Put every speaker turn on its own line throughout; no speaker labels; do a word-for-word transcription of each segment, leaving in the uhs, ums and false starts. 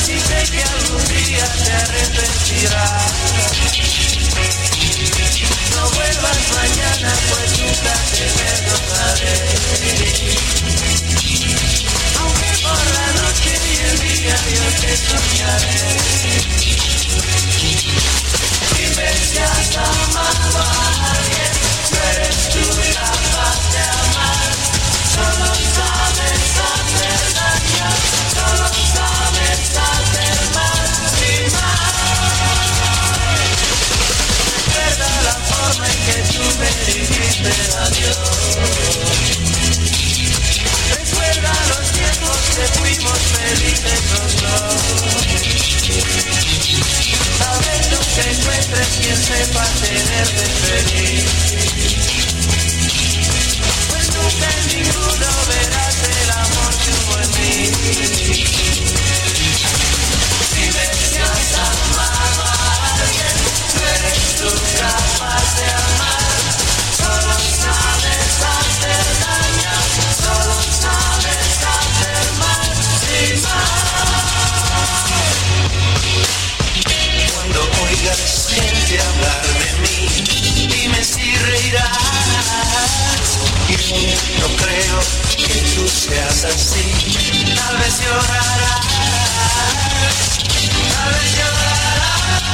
y sé que algún día te arrepentirás. No vuelvas mañana, pues nunca te perdonaré. Aunque por la noche y el día yo te soñaré. Dime si has amado a alguien, tú eres tú capaz de amar. Solo sabes hacer daño, solo sabes hacer mal y mal. Recuerda la forma en que tú me dijiste adiós. Recuerda los tiempos que fuimos felices los dos. Tal vez nunca encuentres quien sepa tenerte feliz, pues nunca en ninguno verás el amor que hubo en mí. Dime si has amado a alguien, tú eres tú capaz de amar. Solo sabes hacer daño, solo sabes hacer mal y mal. Cuando oigas gente hablar de mí, dime si reirás. Yo no creo que tú seas así. Tal vez llorarás, tal vez llorarás.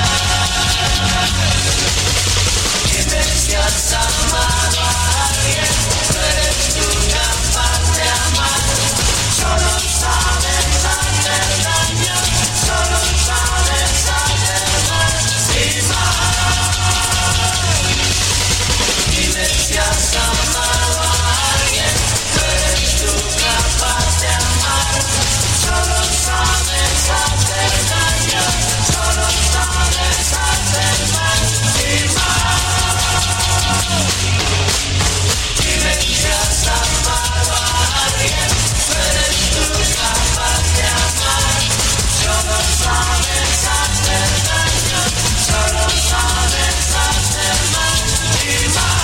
Dime si has amado a alguien, tú eres tú capaz de amar. Solo sabes hacer daño, solo sabes hacer mal y mal. Dime si has amado a alguien, tú eres tú capaz de amar. Solo sabes hacer daño, solo sabes hacer mal y mal. Dime si has amado a alguien, tú eres tú capaz de amar. Solo sabes hacer daño, solo sabes hacer mal y mal.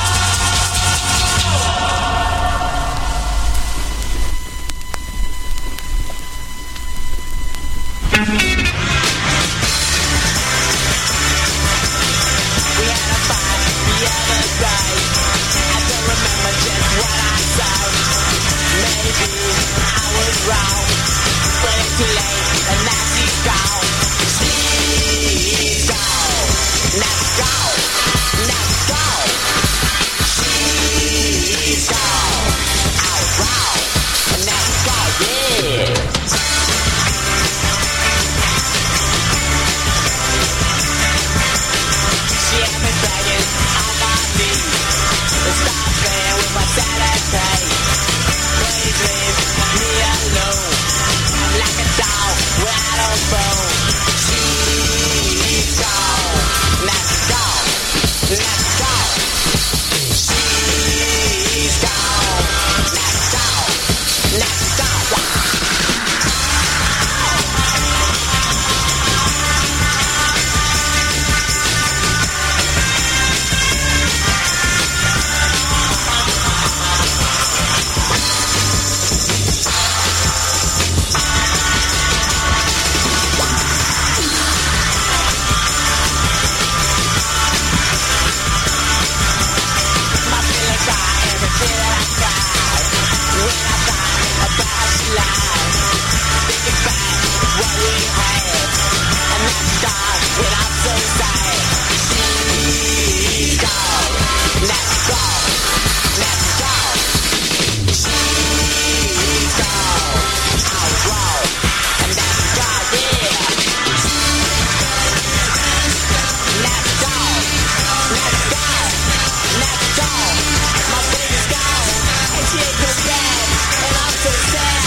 We had a fight the other day. I don't remember just what I said. Maybe I was wrong, but it's too late and now she's gone. She's gone. Now she's gone. Now she's gone. She's gone. I was wrong, and now she's gone. Yeah. She had me begging on my knees to stop playing with my sanity. Please leave me alone. I'm like a dog without a bone. She's gone. Now she's gone. Now she's gone. She's gone. Now she's gone. Now she's gone. My feelings are everything that I cried when I thought about life. Thinking back what we had, and now she's gone, and I'm so sad. She's gone. Now she's gone. Now she's gone. She's gone. I was wrong, and now she's gone. Yeah. Now she's gone. Now she's gone. Now she's gone. My baby's gone, and she ain't come back, and I'm so sad.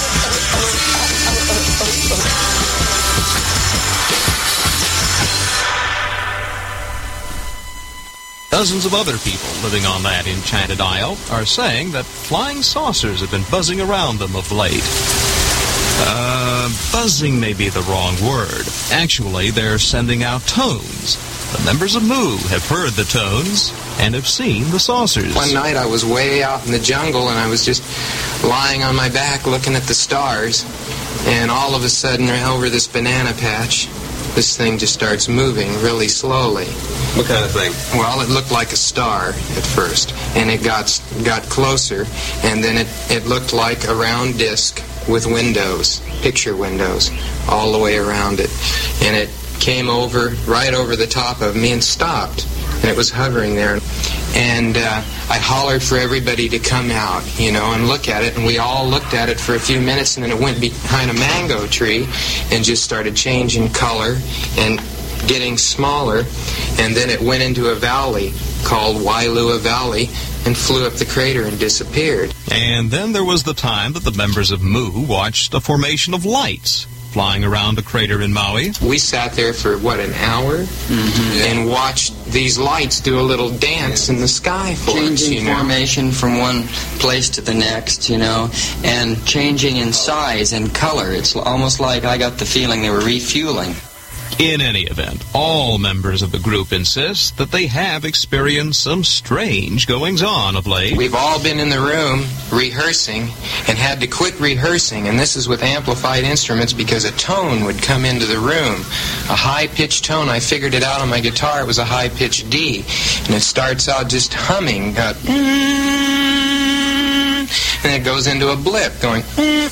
Dozens of other people living on that enchanted isle are saying that flying saucers have been buzzing around them of late. Uh, buzzing may be the wrong word. Actually, they're sending out tones. The members of Moo have heard the tones and have seen the saucers.
One night I was way out in the jungle and I was just lying on my back looking at the stars. and all of a sudden, over this banana patch, this thing just starts moving really slowly.
What kind of thing?
Well, it looked like a star at first, and it got got closer, and then it, it looked like a round disc with windows, picture windows, all the way around it. And it came over, right over the top of me and stopped, and it was hovering there. And uh, I hollered for everybody to come out, you know, and look at it, and we all looked at it for a few minutes, and then it went behind a mango tree and just started changing color and getting smaller, and then it went into a valley called Wailua Valley and flew up the crater and disappeared.
And then there was the time that the members of Mu watched a formation of lights flying around a crater in Maui.
We sat there for, what, an hour? Mm-hmm. Yeah. And watched these lights do a little dance yeah. in the sky for
changing
us, you know?
Formation from one place to the next, you know, and changing in size and color. It's almost like I got the feeling they were refueling.
In any event, all members of the group insist that they have experienced some strange goings-on of late.
We've all been in the room rehearsing and had to quit rehearsing, and this is with amplified instruments because a tone would come into the room, a high-pitched tone. I figured it out on my guitar. It was a high-pitched D, and it starts out just humming, uh, and it goes into a blip going...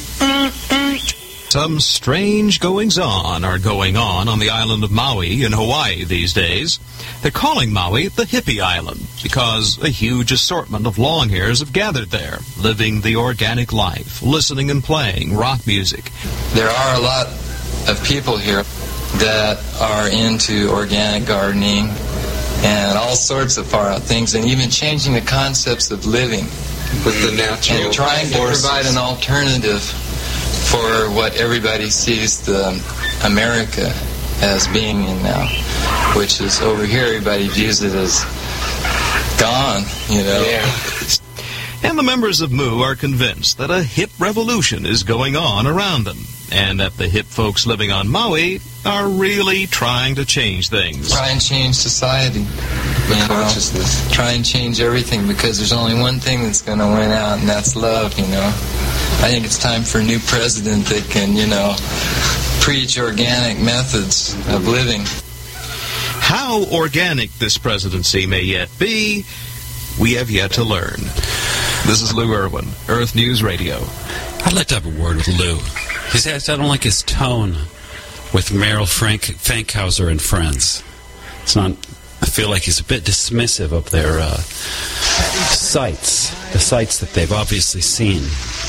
Some strange goings-on are going on on the island of Maui in Hawaii these days. They're calling Maui the hippie island because a huge assortment of longhairs have gathered there, living the organic life, listening and playing rock music.
There are a lot of people here that are into organic gardening and all sorts of far-out things, and even changing the concepts of living
with the natural
and trying
forces.
to provide an alternative for what everybody sees the America as being in now, which is over here everybody views it as gone, you know.
Yeah. And the members of Mu are convinced that a hip revolution is going on around them, and that the hip folks living on Maui are really trying to change things.
Try and change society, you know, try and change everything, because there's only one thing that's going to win out, and that's love, you know. I think it's time for a new president that can, you know, preach organic methods of living.
How organic this presidency may yet be, we have yet to learn. This is Lou Irwin, Earth News Radio.
I'd like to have a word with Lou. He says I don't like his tone with Meryl Frank Fankhauser and friends. It's not. I feel like he's a bit dismissive of their uh, sites, the sites that they've obviously seen.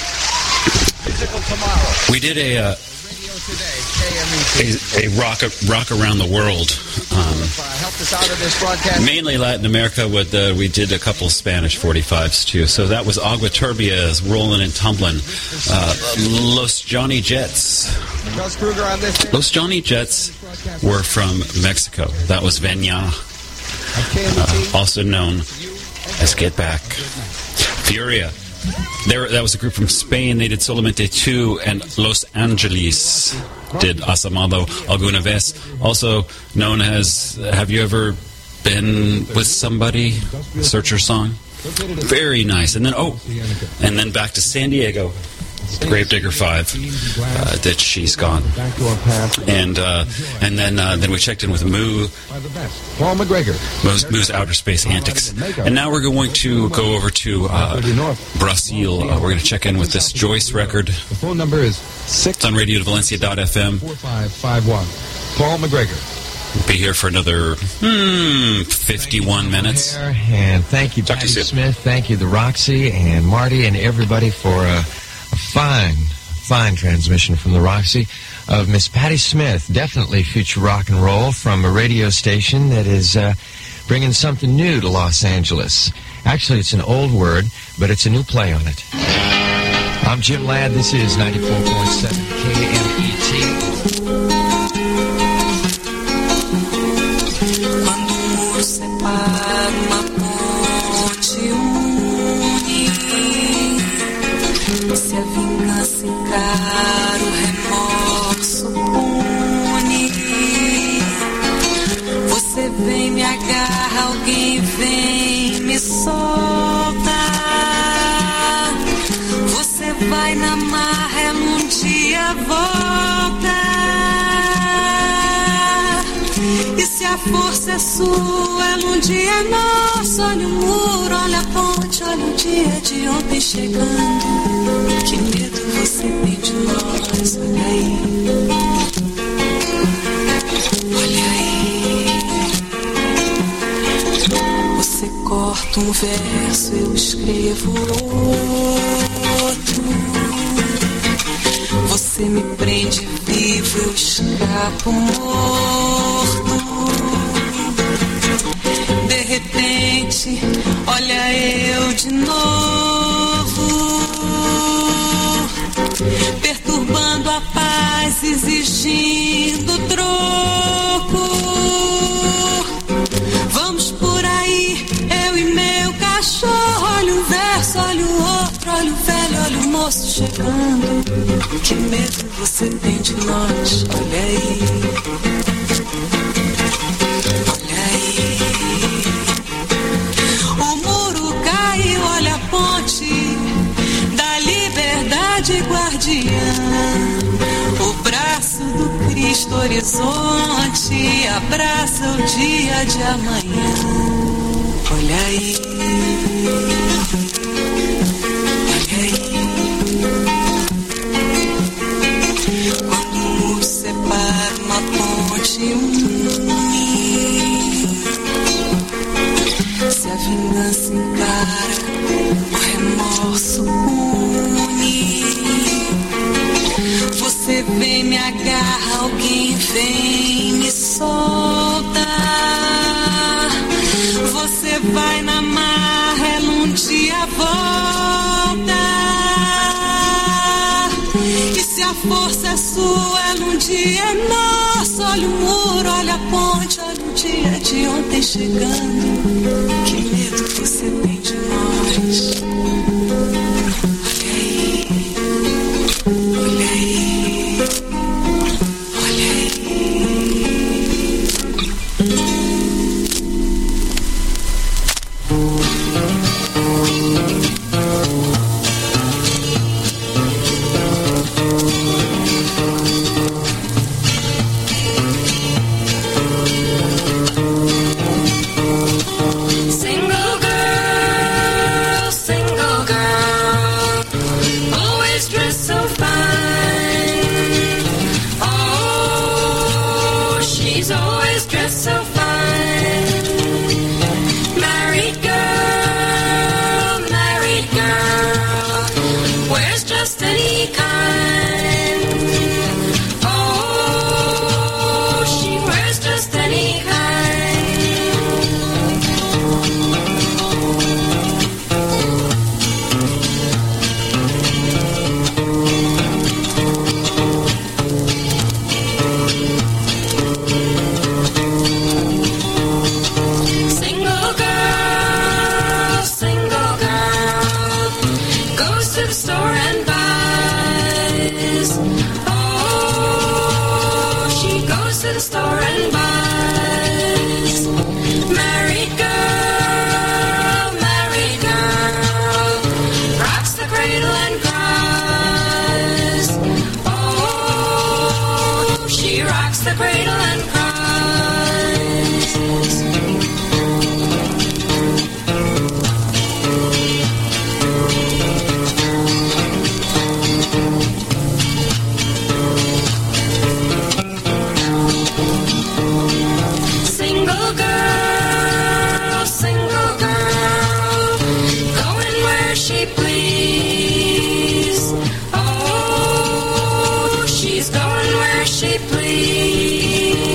We did a uh, a, a rock rock around the world, um, mainly Latin America. With uh, we did a couple Spanish forty-fives too. So that was Agua Turbia's Rolling and Tumbling. Uh, Los Johnny Jets. Los Johnny Jets were from Mexico. That was Venya, uh, also known as Get Back. Furia. There, that was a group from Spain. They did Solamente two, and Los Angeles did Asamado Alguna Vez, also known as Have You Ever Been With Somebody? Searcher song. Very nice. And then, oh, and then back to San Diego. Gravedigger Five, uh, that She's Gone, and uh, and then uh, then we checked in with Mu,
Paul McGregor,
Mu's, Mu's Outer Space Antics, and now we're going to go over to uh, Brazil. Uh, we're going to check in with this Joyce record.
The phone number is six.
It's on radio valencia dot f m.
four five five one. Paul McGregor.
We'll be here for another hmm, fifty-one minutes.
And thank you, Patty Smith. Thank you, the Roxy and Marty and everybody for a. A fine, fine transmission from the Roxy of Miss Patty Smith. Definitely future rock and roll from a radio station that is uh, bringing something new to Los Angeles. Actually, it's an old word, but it's a new play on it. I'm Jim Ladd. This is ninety-four point seven K M E T.
Se a vingança encara o remorso pune, você vem, me agarra, alguém vem me solta. Você vai na marra, ela um dia volta. força é sua, um dia é nosso. Olha o muro, olha a ponte, olha o dia de ontem chegando. Que medo você tem de nós, olha aí. Olha aí. Você corta um verso, eu escrevo outro. Você me prende vivo, eu escapo morto. De repente, olha eu de novo, perturbando a paz, exigindo troco. Vamos por aí, eu e meu cachorro. Olha um verso, olha o outro, olha o velho, olha o moço chegando. Que medo você tem de nós, olha aí. Olha aí. O muro caiu, olha a ponte da liberdade guardiã. O braço do Cristo horizonte abraça o dia de amanhã. Olha aí. Olha aí. Quando o muro separa uma ponte e um ninho, se a vingança encara, o remorso pune. Você vem, me agarra, alguém vem, me solta. Você vai na marra, ela um dia volta. E se a força é sua, ela um dia é nossa. Olha o muro, olha a ponte, olha o dia de ontem chegando. Que medo você tem de nós. Olha aí. Olha aí. Olha aí.
She's going where she please.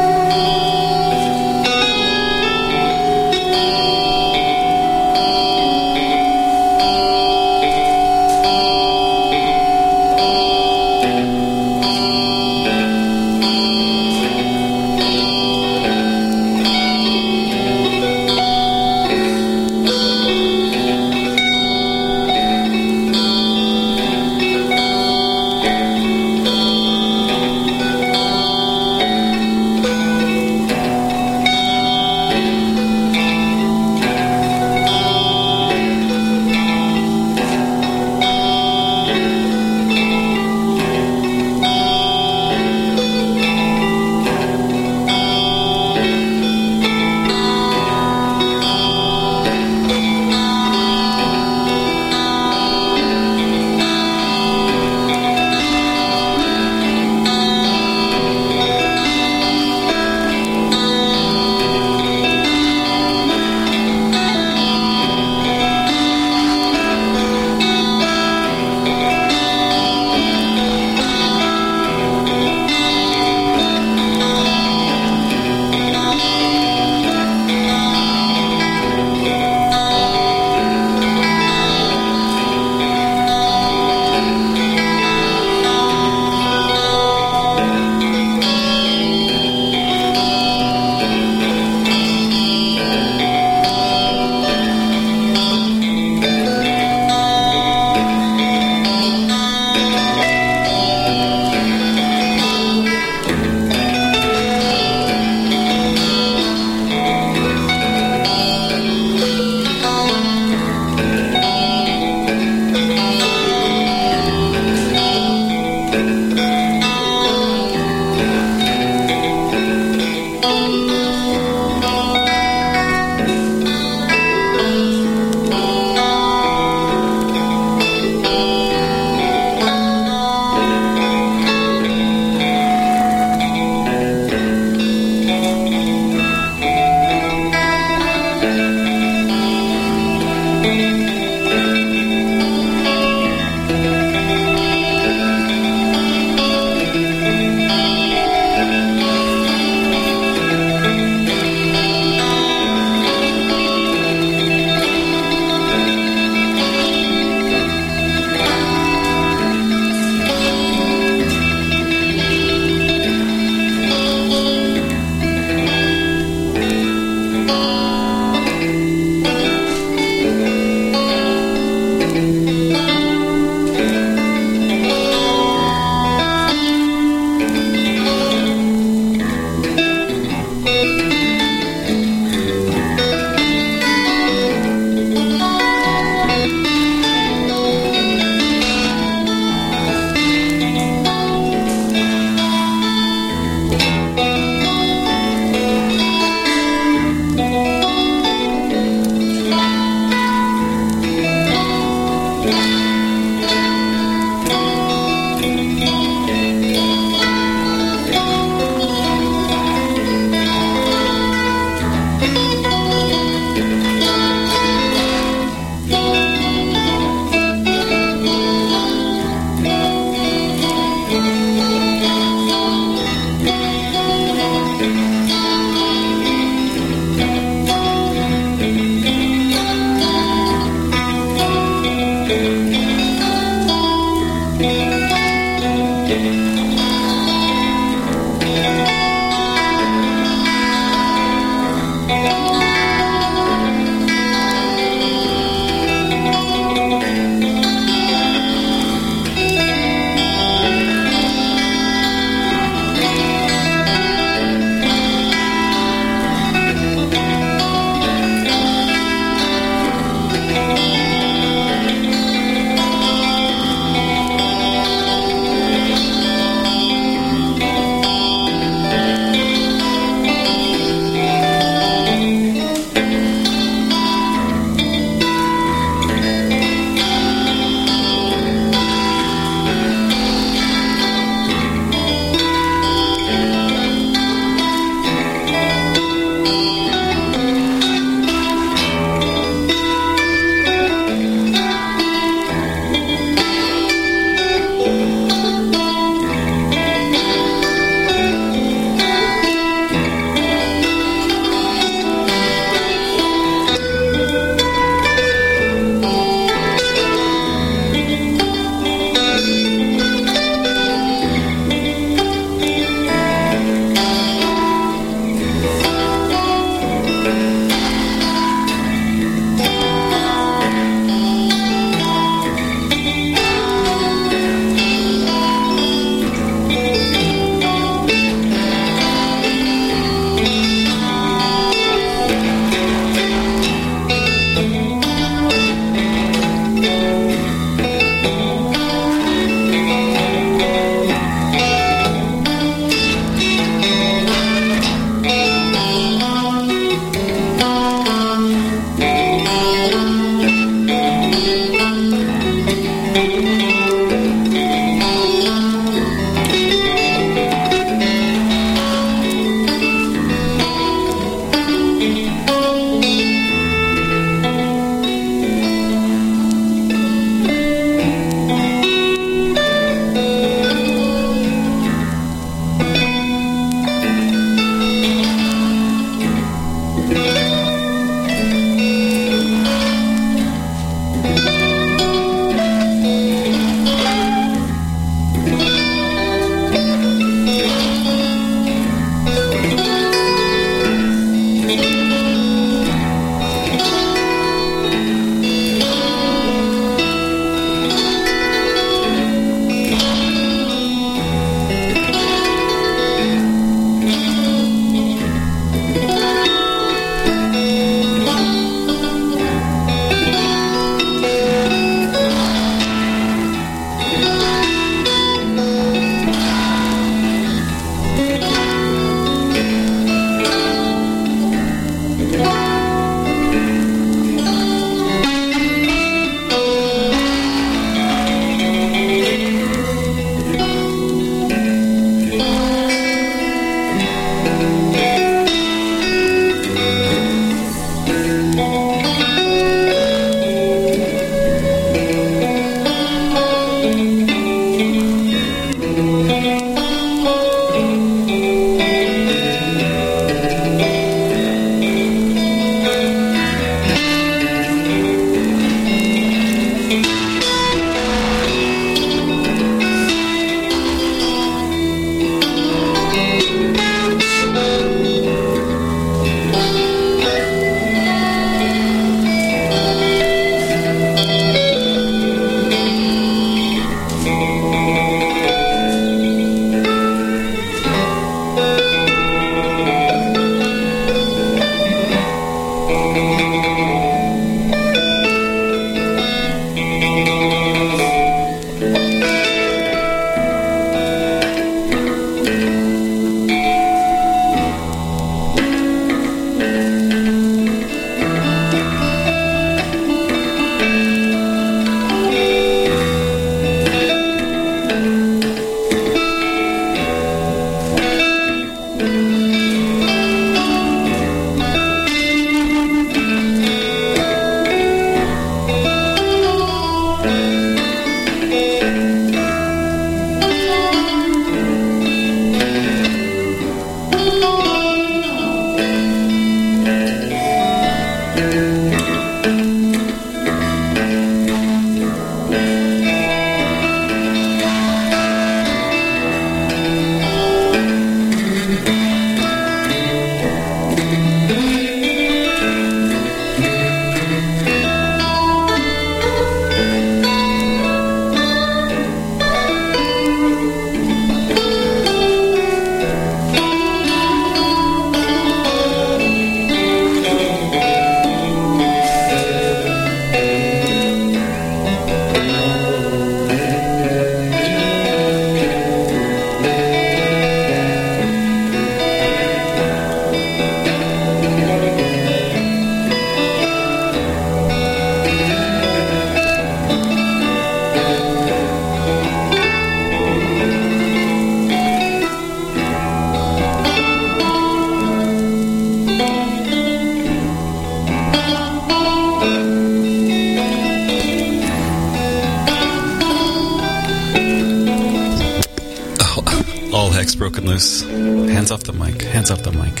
broken loose. Hands off the mic. Hands off the mic.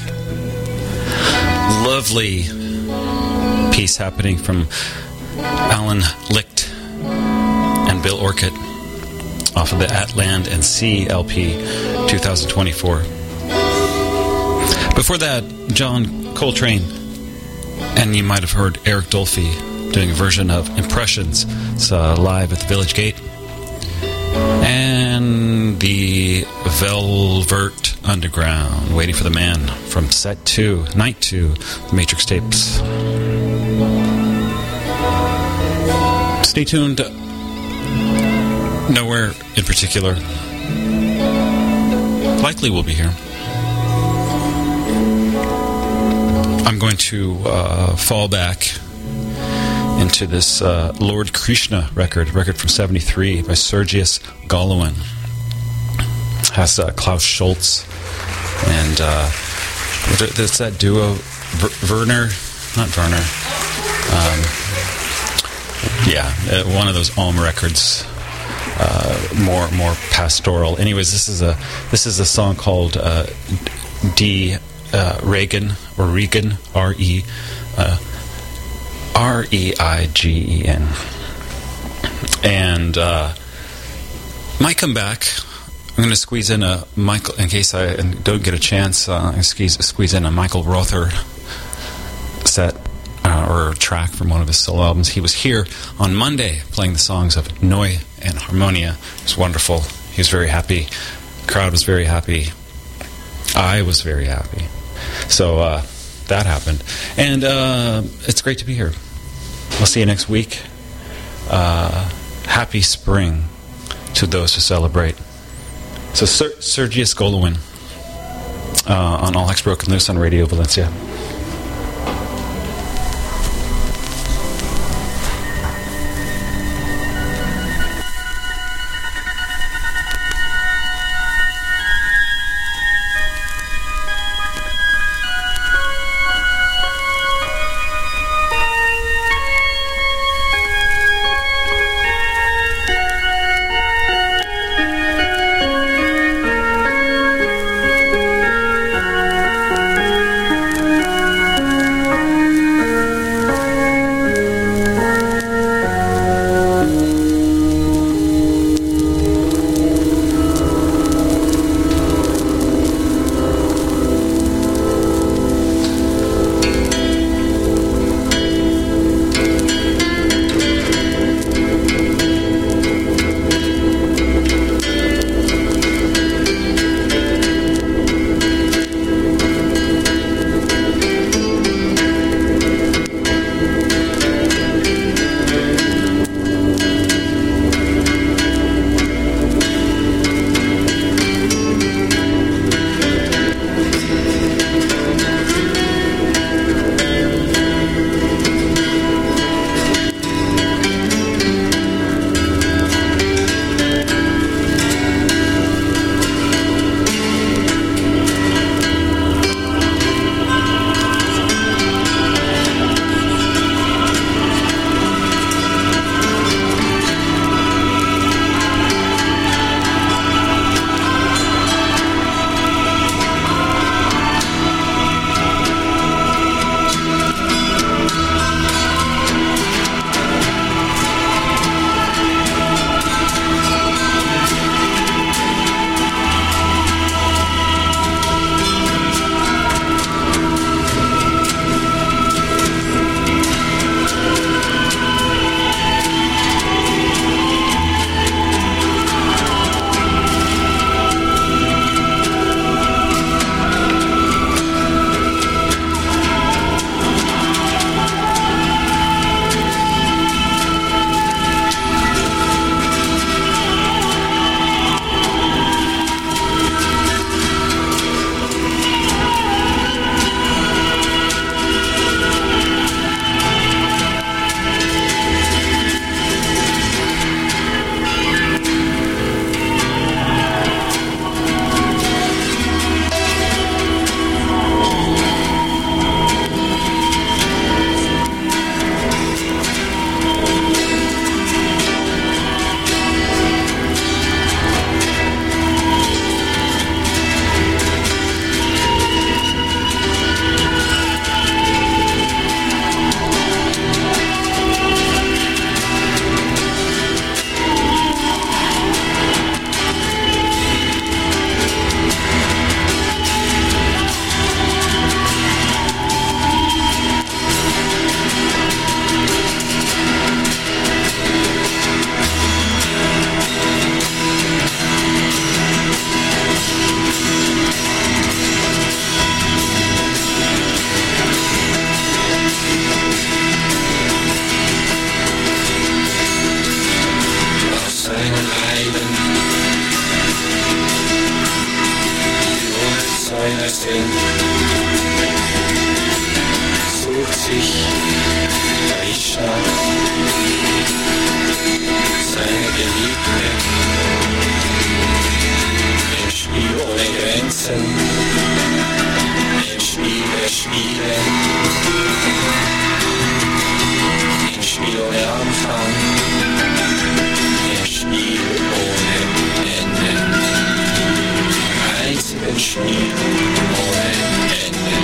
Lovely piece happening from Alan Licht and Bill Orcutt off of the At Land and Sea L P twenty twenty-four. Before that, John Coltrane, and you might have heard Eric Dolphy doing a version of Impressions. It's uh, live at the Village Gate. And the Velvet Underground, Waiting for the Man, from set two, night two, the Matrix tapes. Stay tuned. Nowhere in particular. Likely we'll be here. I'm going to uh, fall back into this uh, Lord Krishna record, record from seventy-three by Sergius Golovin. Has uh, Klaus Schultz and uh, there's that duo, Ver- Werner, not Werner. Um, yeah, uh, one of those Ohm records, uh, more more pastoral. Anyways, this is a this is a song called uh, D. Uh, Reagan or Regan, R E. Uh, R E I G E N. And uh, might come back. I'm going to squeeze in a Michael, in case I don't get a chance, uh, I squeeze, squeeze in a Michael Rother set uh, or track from one of his solo albums. He was here on Monday playing the songs of Neu and Harmonia. It was wonderful. He was very happy. The crowd was very happy. I was very happy. So uh, that happened. And uh, it's great to be here. We'll see you next week. Uh, happy spring to those who celebrate. So Ser- Sergius Golovin uh, on All Hex Broken Loose on Radio Valencia.
Krishna, seine Geliebte, er spielt ohne Grenzen, er spielt Spiele, er spielt ohne Anfang, er spielt ohne Ende, einziges Spiel ohne Ende.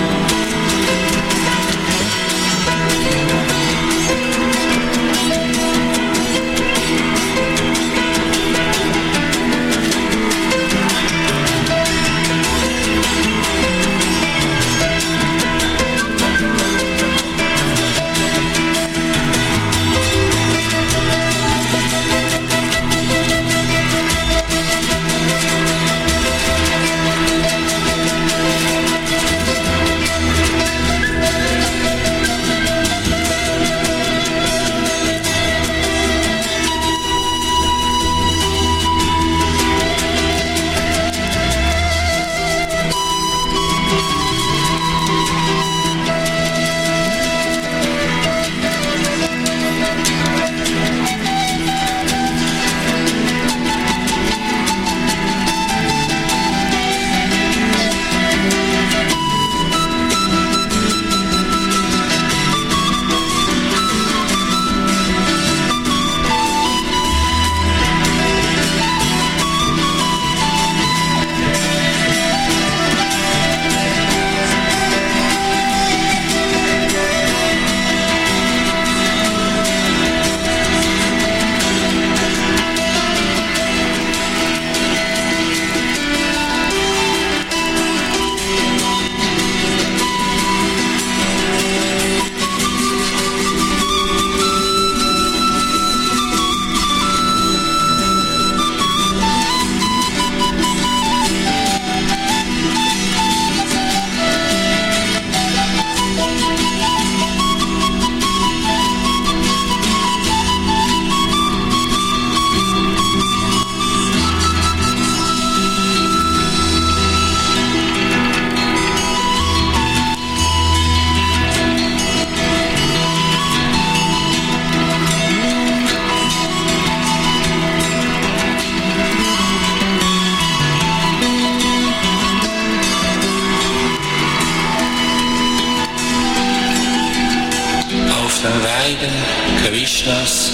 Krishnas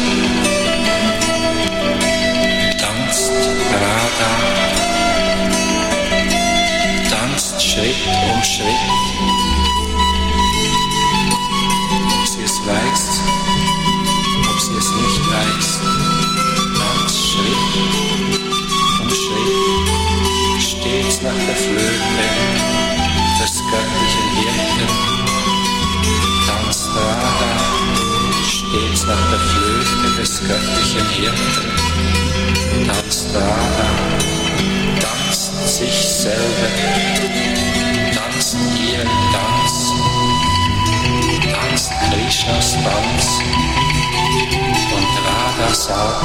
tanzt Radha, tanzt Schritt um Schritt. Ob sie es weiß, ob sie es nicht weiß, tanzt Schritt um Schritt, stets nach der Flöte des göttlichen Hirten, tanzt Radha, stets nach der Flöte des göttlichen Hirten, tanzt Radha, tanzt sich selber, tanzt ihren Tanz, tanzt Krishnas Tanz, und Radha sagt,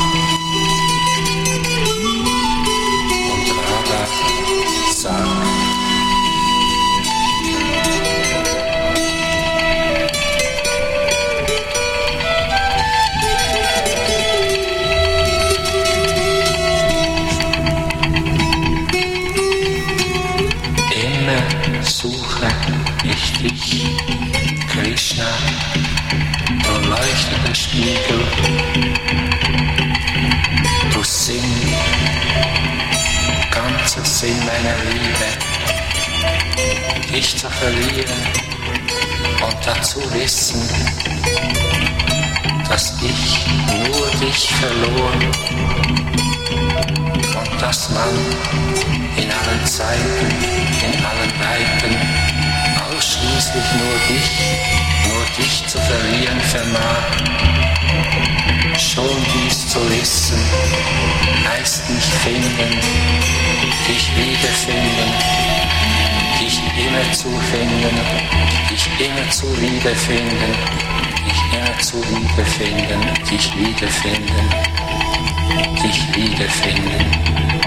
und Radha sagt, suche ich dich, Krishna, du leuchtender Spiegel, du Sinn, ganzer Sinn meiner Liebe, dich zu verlieren und dazu wissen, dass ich nur dich verloren und dass man in allen Zeiten, in allen Weiten, ausschließlich nur dich, nur dich zu verlieren vermag. Schon dies zu wissen, heißt nicht finden, dich wiederfinden, dich immer zu finden, dich immer zu wiederfinden, dich immer zu wiederfinden, dich wiederfinden, dich wiederfinden.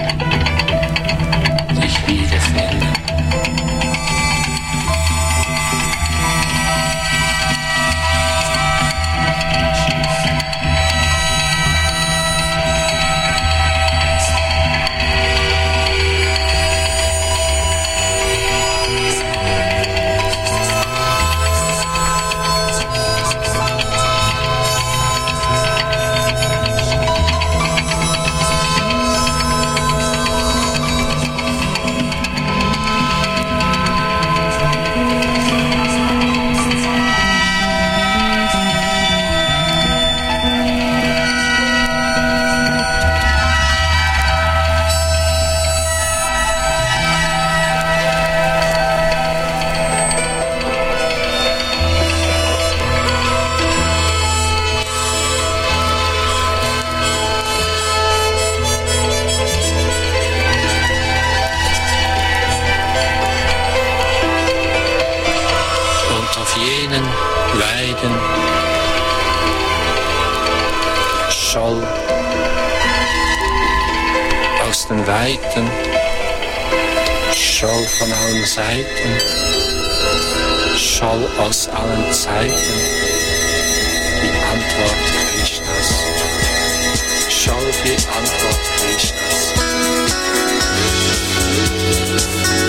Dich wiederfinden.
Weiden, Schall aus den Weiten, Schall von allen Seiten, Schall aus allen Zeiten, die Antwort Krishnas, Schall die Antwort Krishnas.